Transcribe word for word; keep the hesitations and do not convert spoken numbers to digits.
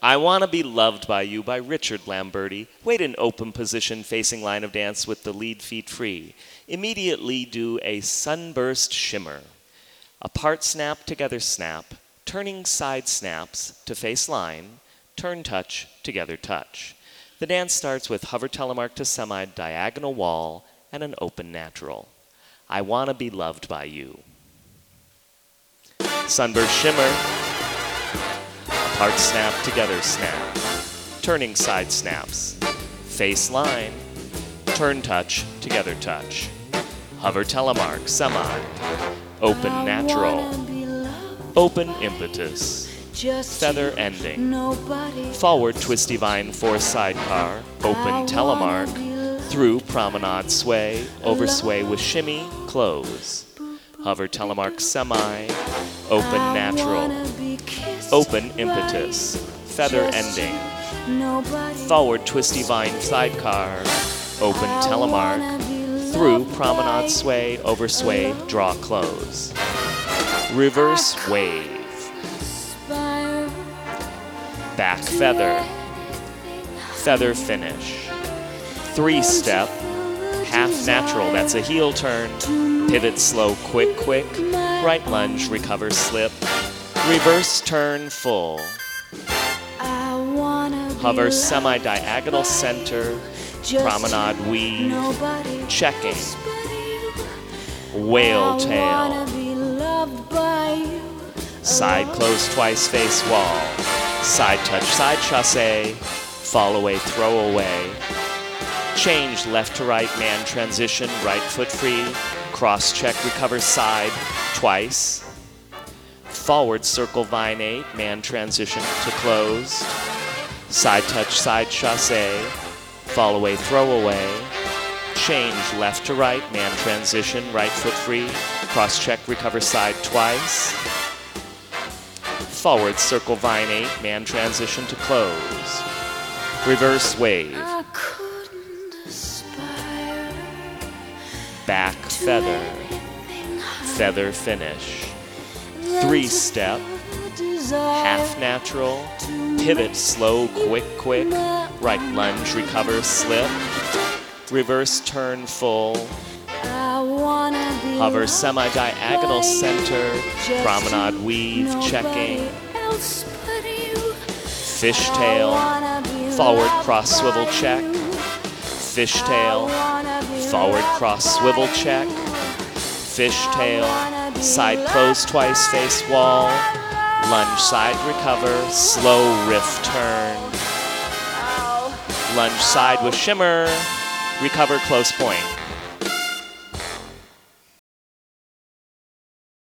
I Wanna Be Loved by You by Richard Lamberti. Wait in open position facing line of dance with the lead feet free. Immediately do a sunburst shimmer. Apart snap, together snap. Turning side snaps to face line. Turn touch, together touch. The dance starts with hover telemark to semi-diagonal wall and an open natural. I Wanna Be Loved by You. Sunburst shimmer. Apart snap, together snap. Turning side snaps. Face line. Turn touch, together touch. Hover telemark, semi. Open natural. Open impetus. Feather ending. Forward twisty vine for sidecar. Open telemark. Through promenade sway. Over sway with shimmy, close. Hover telemark, semi. Open natural. Open impetus, feather ending, forward twisty vine sidecar, open telemark, through promenade sway, over sway, draw close. Reverse wave. Back feather, feather finish. Three step, half natural, that's a heel turn, pivot slow, quick, quick, right lunge, recover slip. Reverse turn full. Hover semi-diagonal center. Promenade weave. Checking. Whale tail. Side close twice face wall. Side touch side chasse. Fall away throw away. Change left to right man transition. Right foot free. Cross check recover side twice. Forward circle vine eight, man transition to closed. Side touch, side chasse. Fall away, throw away. Change left to right, man transition, right foot free. Cross check, recover side twice. Forward circle vine eight, man transition to close. Reverse wave. Back feather. Feather finish. Three step, half natural, pivot slow, quick, quick, right lunge, recover, slip, reverse turn full, hover semi-diagonal center, promenade weave, checking, fishtail, forward cross swivel check, fishtail, forward cross swivel check, fishtail, side close twice, face wall, lunge side recover, slow riff turn, lunge side with shimmer, recover close point.